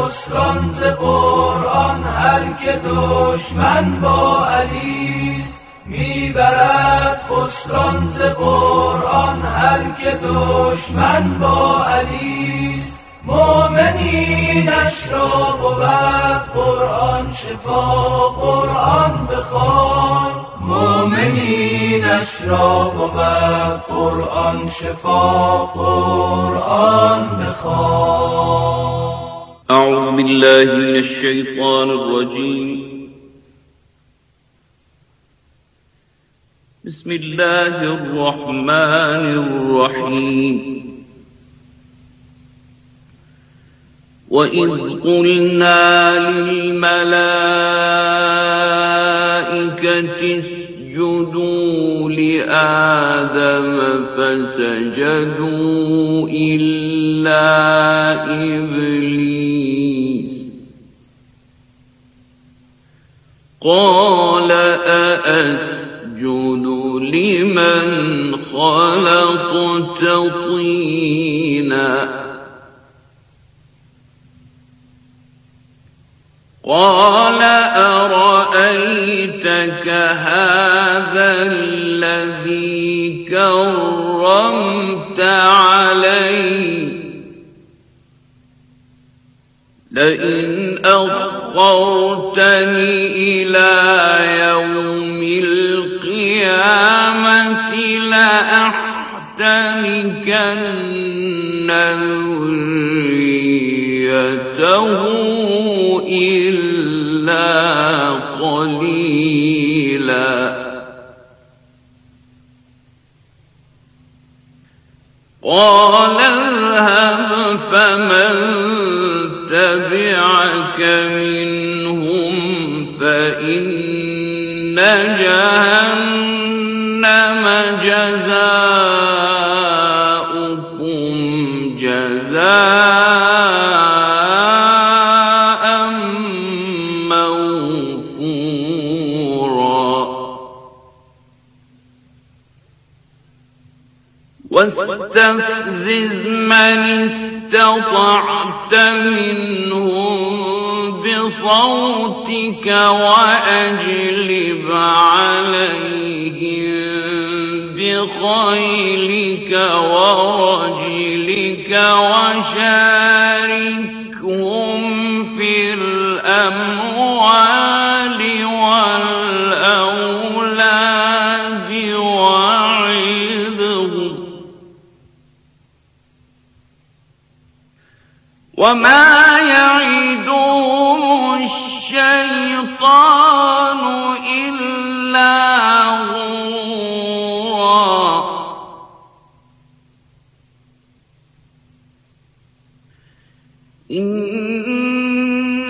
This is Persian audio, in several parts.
خسران ز قرآن هر که دشمن با علیست. میبرد خسران ز قرآن هر که دشمن با علیست. مؤمنینش را بود قرآن شفا، قرآن بخوان. مؤمنینش را بود قرآن شفا، قرآن بخوان. اعوذ بالله من الشیطان الرجیم. بسم الله الرحمن الرحیم. وَإِذْ قُلْنَا لِلْمَلَائِكَةِ اسْجُدُوا لِآدَمَ فَسَجَدُوا إِلَّا إِبْلِيسَ قَالَ أَأَسْجُدُ لِمَنْ خَلَقْتَ طِينًا قال أرأيتك هذا الذي كرمت علي لئن أخرتني إلى يوم القيامة لأحتنكن ذريته إلا قليلا قال اذهب فمن تبعك منهم فإن جهنم جزاؤكم جزاء موفورا واستفزز من استطعت منهم بصوتك وأجلب عليهم بخيلك ورجلك وشاركهم في الأموال والأولاد وعظهم وما يعدهم الشيطان إلا غرورا إن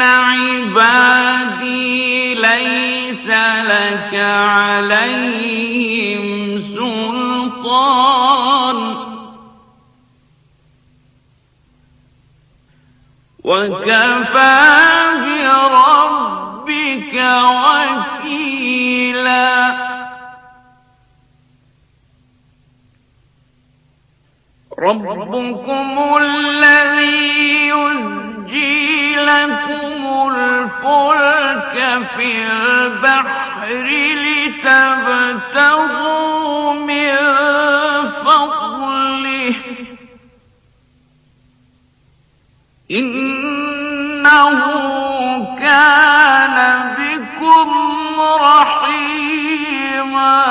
عبادي ليس لك عليهم سلطان وكفى بربك وكيلا ربكم الذي يزجي لكم الفلك في البحر لتبتغوا من فضله إنه كان بكم رحيما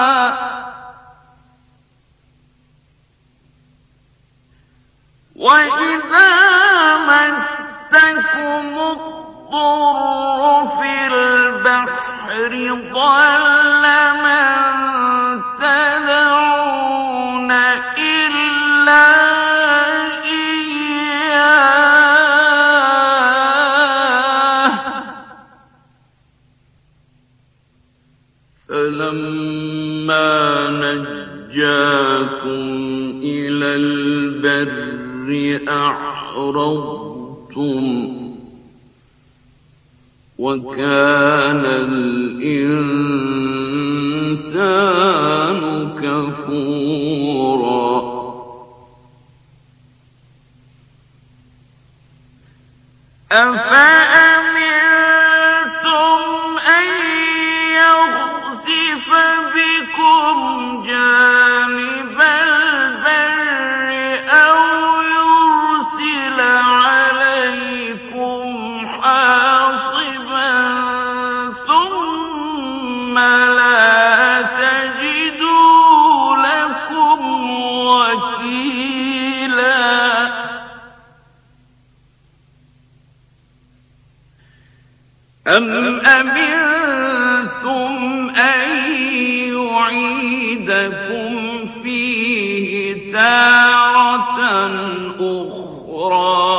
وإذا مسكم الضر في البحر ضل من تدعون إلا فلما نجاكم إلى البر أعرضتم وكان الإنسان كفورا أفأمنتم أن يخسف بكم جانب البر أو يرسل عليكم حاصبا ثم لا تجدوا لكم وكيلا أم أمنتم أن يعيدكم فيه تارة أخرى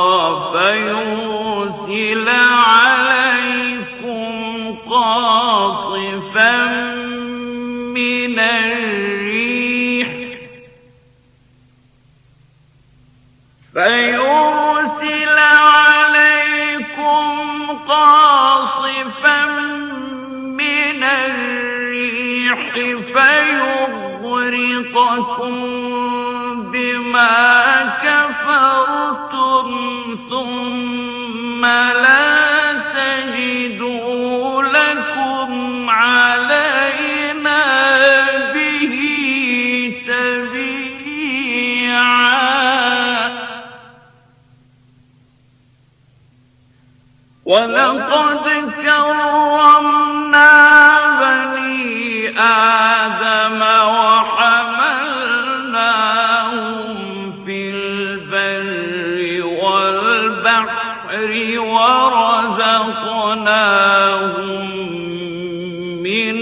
فيرسل عليكم قاصفا من الريح فيغرقكم بما كفرتم ثم لا تجدوا لكم علينا به تبيعا ولقد كرمنا بني آدم وحملناهم في البر والبحر ورزقناهم من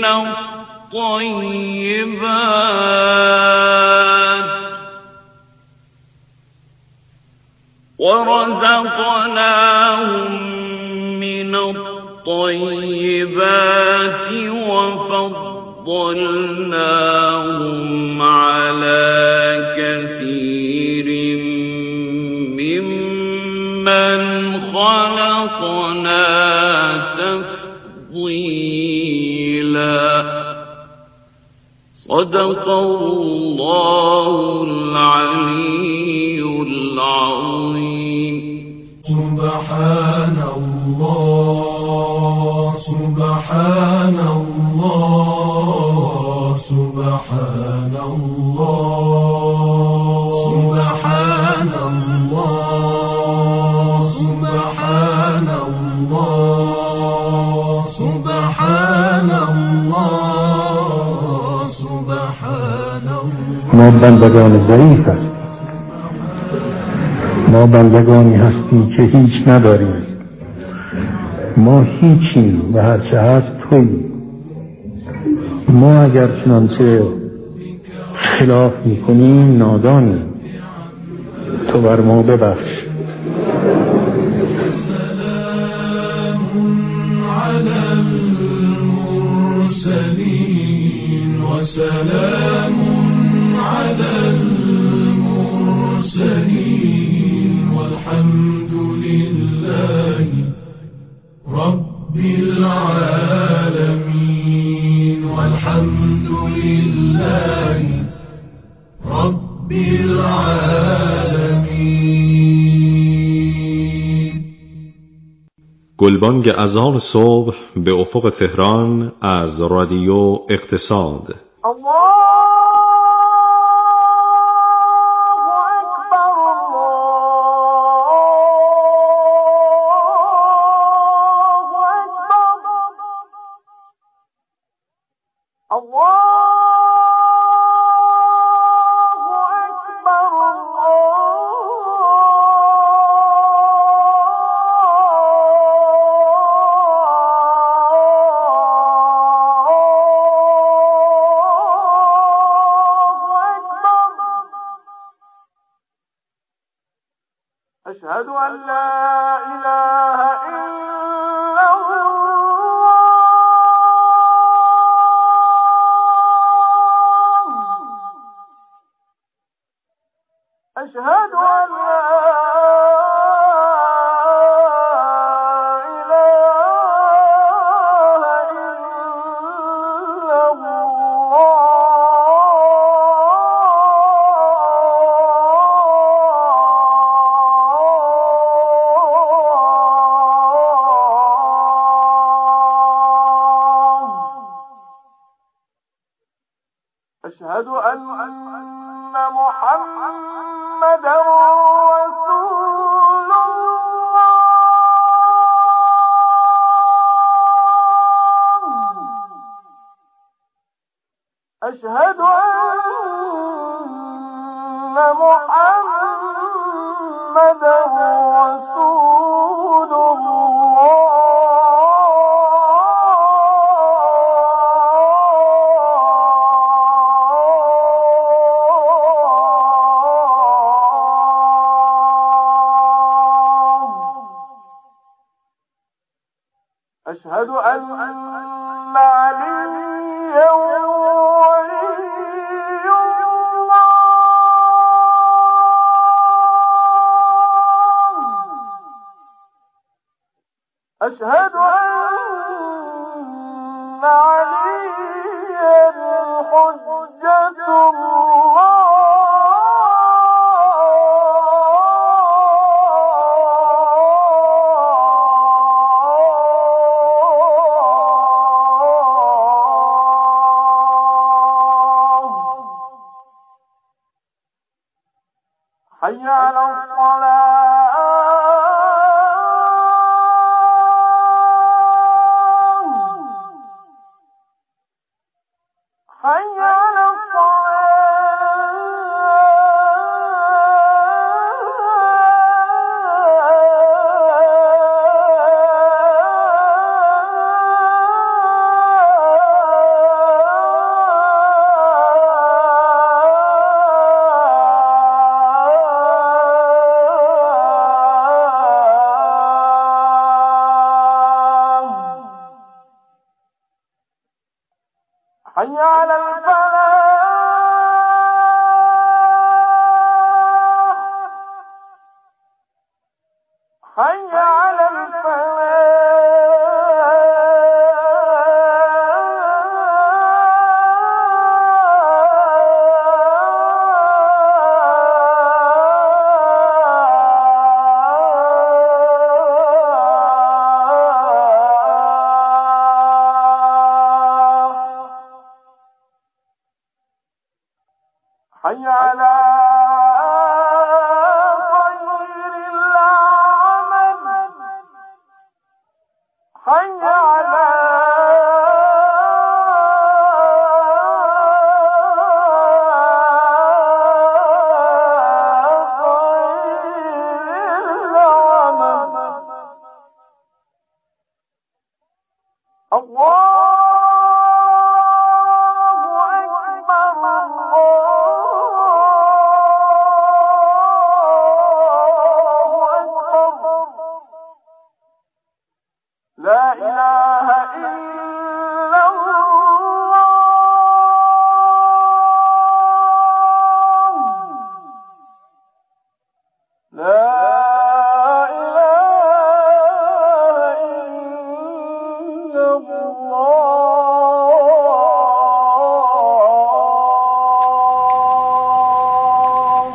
الطيبات وفضلناهم على كثير ممن خلقنا تفضيلا صدق الله العلي العظيم. سبحان الله سبحان الله سبحان الله سبحان الله سبحان الله سبحان الله سبحان الله. ما بندگان ضعیف هستیم، ما بندگانی هستیم که هیچ نداریم، ما هیچیم و هرچه هست تویی. ما اگر چنانچه خلاف میکنیم نادانیم، تو بر ما ببخش. سلام على المرسلين وسلام على المرسلين والحمد لله رب العالمين والحمد لله رب العالمين. گلبانگ اذان صبح به افق تهران از رادیو اقتصاد. أشهد أن لا إله إلا الله أشهد أن لا أشهد أن محمدا رسول الله. أشهد أن محمدا رسول الله. أشهد أن عليا ولي الله. أشهد أن عليا حجة الله. حي على الصلاة. حي على حي على الفلاح. حي على حي على خير العمل. حي على خير العمل. الله لا إله إلا الله. لا إله إلا الله.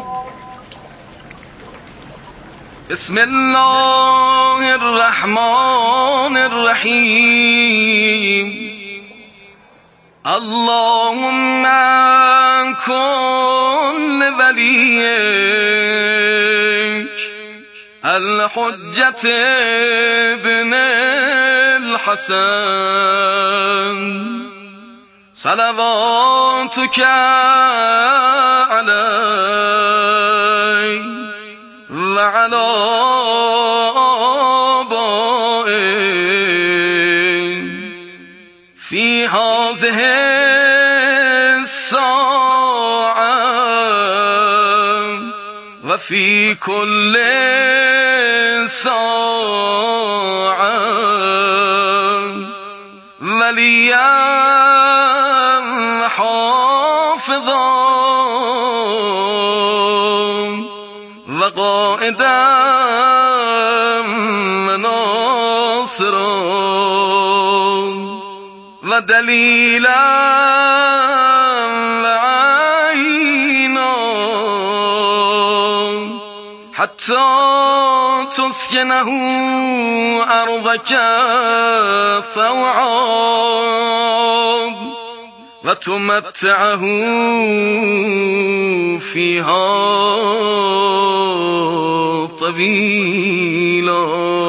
بسم الله الرحمن الرحيم. اللهم كن لوليك الحجة ابن الحسن صلواتك عليه وعلى في هذه الساعة وفي كل ساعة وليا حافظا وقائدا وناصرا ودليلا وعينا حتى تسكنه أرضك طوعا و تمتعه فیها طویلا.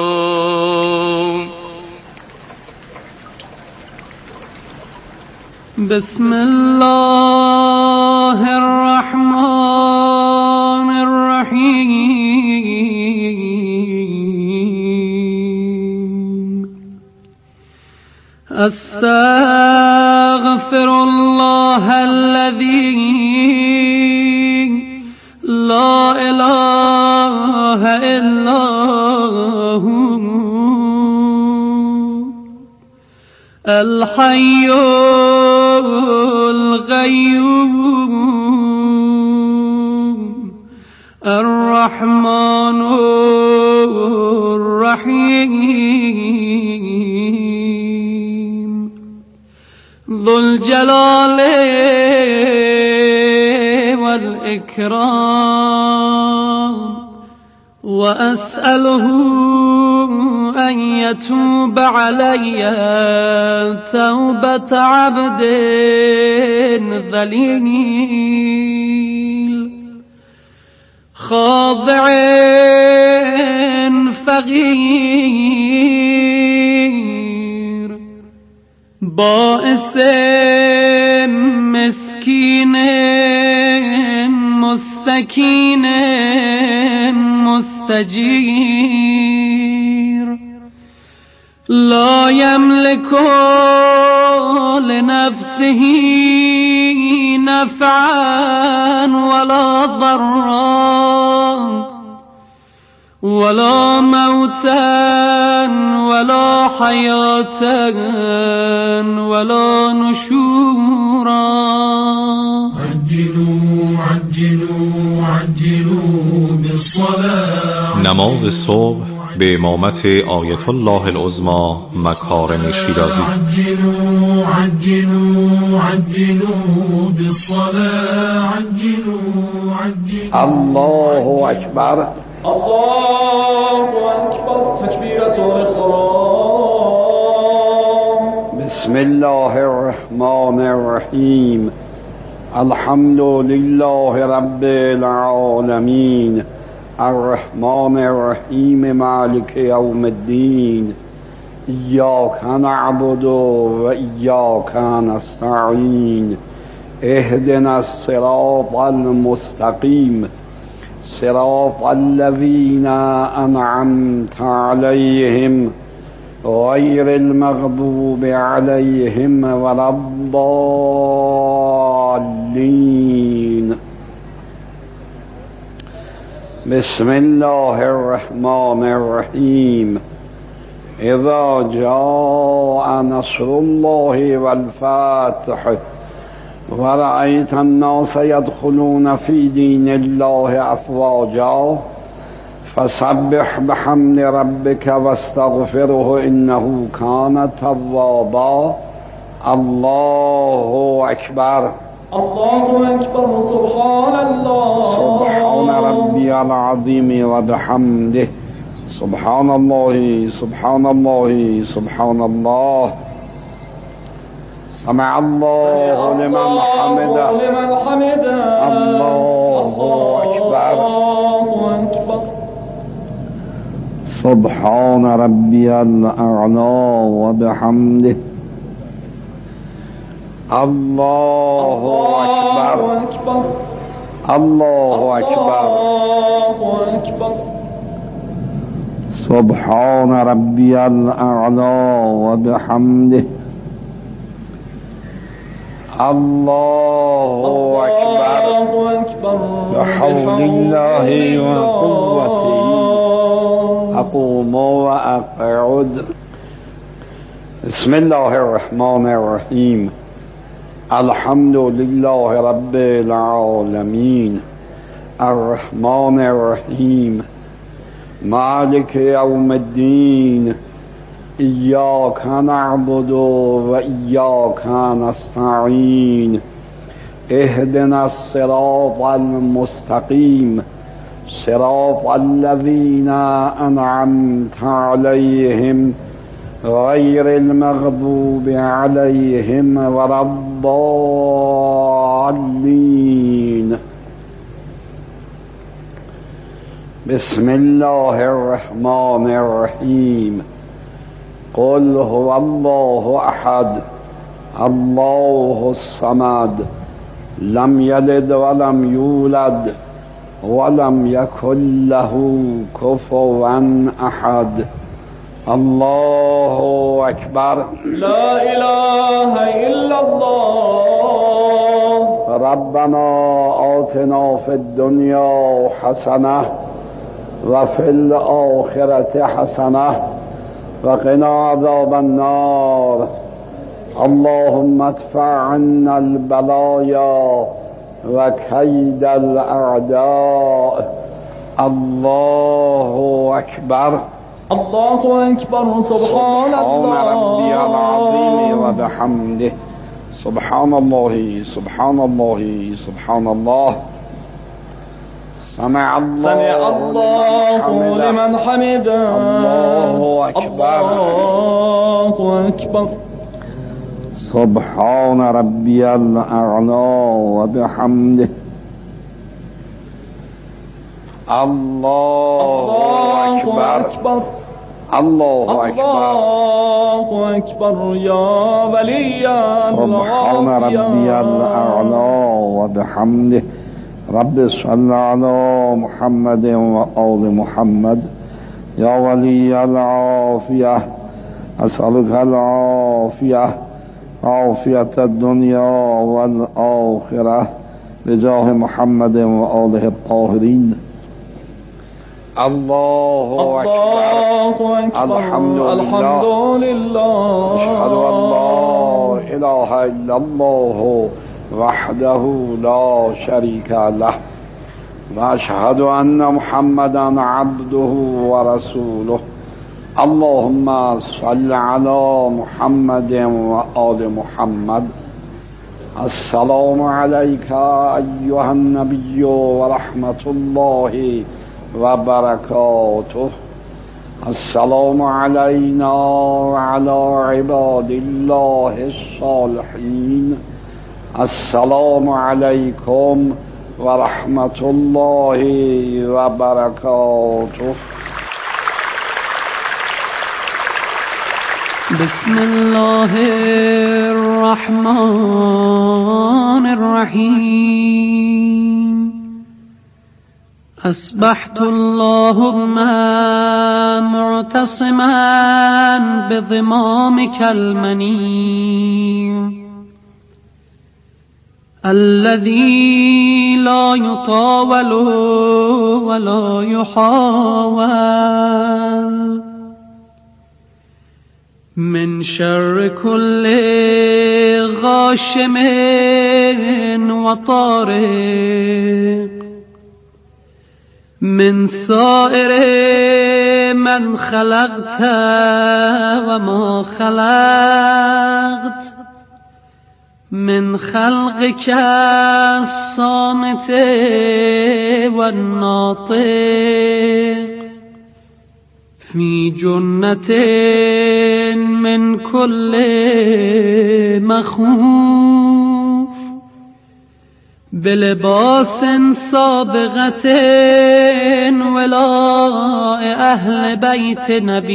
بسم الله الرحمن الرحیم. استغفر الله الذي لا اله الا هو الحي القيوم الرحمن الرحيم ذو الجلال والإكرام. وأسأله أن يتوب علي توبة عبد ذليل خاضع فقير بائس مسكين مستكين مستجير لا يملك لنفسه نفعا ولا ضرا ولا موتا ولا حياة ولا نشورا. عجلوا عجلوا عجلوا بالصلاة. نماز صبح به امامت آیت الله العظمی مکارم شیرازی. عجلوا عجلوا عجلوا بالصلاة. عجلوا عجلوا. الله أكبر. الله أكبر. تكبيرة الإحرام. بسم الله الرحمن الرحيم. الحمد لله رب العالمين الرحمن الرحيم مالك يوم الدين إياك نعبد وإياك نستعين اهدنا الصراط المستقيم صراط الذين أنعمت عليهم غير المغضوب عليهم ولا الضالين. بسم الله الرحمن الرحيم. إذا جاء نصر الله والفتح ورأيت الناس يدخلون في دين الله أفواجا فسبح بحمد ربك واستغفره إنه كان توابا. الله أكبر. الله أكبر. سبحان الله. سبحان ربي العظيم وبحمده سبحان الله سبحان الله سبحان الله. سمع الله لمن حمده. الله أكبر. سبحان ربي الأعلى وبحمده. الله أكبر. الله أكبر. سبحان ربي الأعلى وبحمده. الله أكبر. بحول الله وقوته أقوم وأقعد. بسم الله الرحمن الرحيم. الحمد لله رب العالمين الرحمن الرحيم مالك يوم الدين إياك نعبد وإياك نستعين اهدنا الصراط المستقيم صراط الذين أنعمت عليهم غير المغضوب عليهم ولا الضالين. بسم الله الرحمن الرحيم. قل هو الله أحد الله الصمد لم يلد ولم يولد ولم يكن له كفوا أحد. الله أكبر. لا إله إلا الله. ربنا آتنا في الدنيا حسنة وفي الآخرة حسنة وقنا عذاب النار. اللهم ادفع عنا البلايا وكيد الأعداء. الله أكبر. الله أكبر. سبحان الله ربي العظيم وبحمده. سبحان الله سبحان الله سبحان الله. سمع الله لمن حمده. الله أكبر. الله أكبر. سبحان ربي الأعلى وبحمده. الله أكبر. الله أكبر. الله أكبر. يا ولي الله. سبحان ربي الأعلى وبحمده. رب صل على محمد وآل محمد. يا ولي العافية أسألك العافية عافية الدنيا والآخرة بجاه محمد وآله الطاهرين. الله أكبر. الحمد لله. أشهد أن لا إله إلا الله وحده لا شريك له وأشهد أن محمدا عبده ورسوله. اللهم صل على محمد وآل محمد. السلام عليك أيها النبي ورحمة الله وبركاته. السلام علينا وعلى عباد الله الصالحين. السلام عليكم ورحمة الله وبركاته. بسم الله الرحمن الرحيم. أصبحت اللهم معتصما بضمامك المنير الذي لا يطاول ولا يحاول من شر كل غاشم وطارق من سائر من خلقت وما خلقت من خلقك الصامت والناطق في جنة من كل مخوف بلباس سابغة ولاء أهل بيت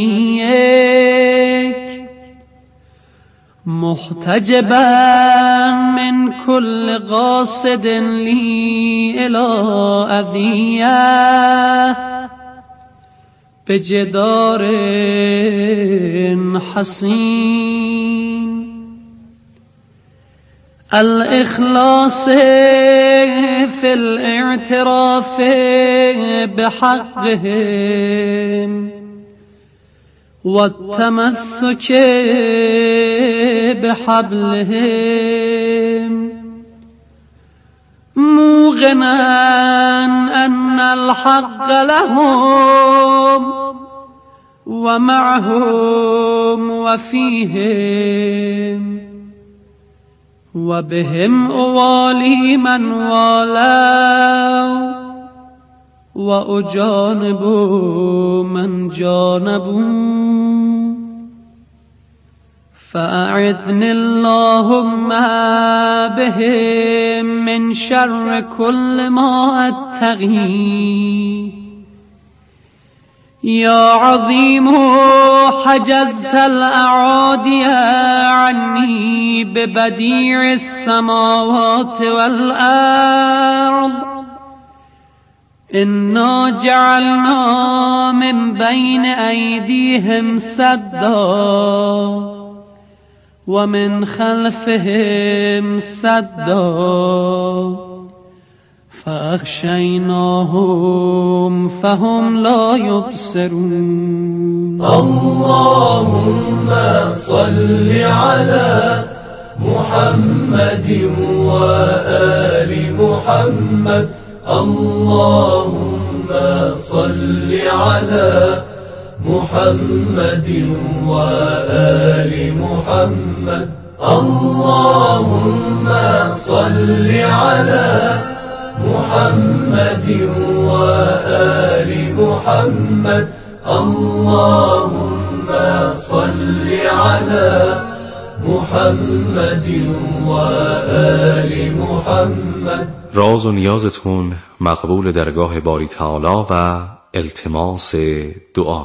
نبيك محتجبا من كل قاصد لي إلى أذية بجدار حصين الإخلاص في الاعتراف بحقهم والتمسك بحبلهم موقنا أن الحق لهم ومعهم وفيهم وبهم أوالي من والوا وأجانب من جانبوا فأعذني اللهم بهم من شر كل ما أتقي. يا عظيم حجزت الأعادي عني ببديع السماوات والأرض. إنا جعلنا من بين أيديهم سدا ومن خلفهم سدا فأغشيناهم فهم لا يبصرون. اللهم صل على محمد وآل محمد. اللهم صل على محمد وآل محمد. اللهم صل على محمد وآل محمد. اللهم صل على محمد وآل محمد. راز و نیازتون مقبول درگاه باری تعالی و التماس دعا.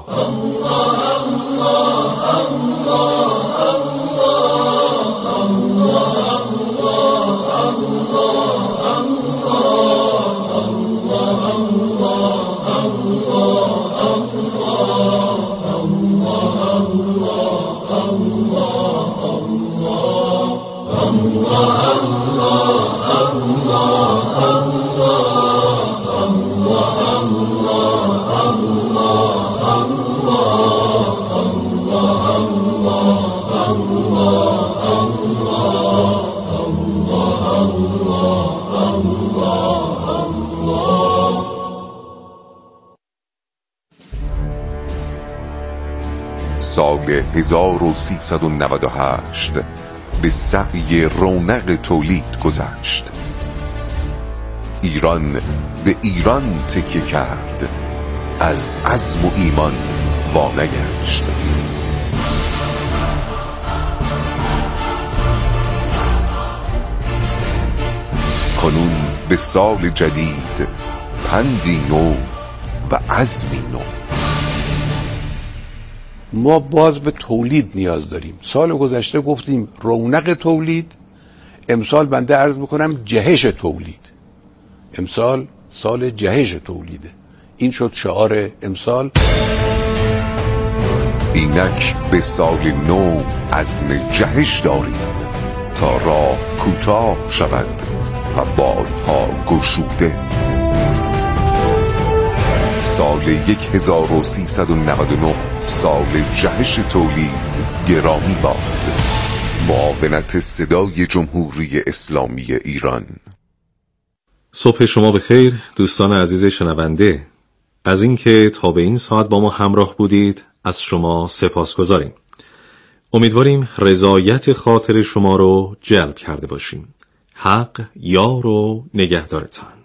سال 1398 به سعی رونق تولید گذشت. ایران به ایران تکیه کرد، از عزم و ایمان وانگشت. کنون به سال جدید پندی نو و عزمی نو. ما باز به تولید نیاز داریم. سال گذشته گفتیم رونق تولید، امسال بنده عرض میکنم جهش تولید. امسال سال جهش تولیده. این شد شعار امسال. اینک به سال نو عزم جهش داریم تا راه کوتاه شود و بارها گشوده. سال 1399 سال جهش تولید گرامی باد. معاونت صدای جمهوری اسلامی ایران. صبح شما بخیر دوستان عزیز شنونده. از اینکه تا به این ساعت با ما همراه بودید از شما سپاسگزاریم. امیدواریم رضایت خاطر شما رو جلب کرده باشیم. حق یار و نگهدارتان.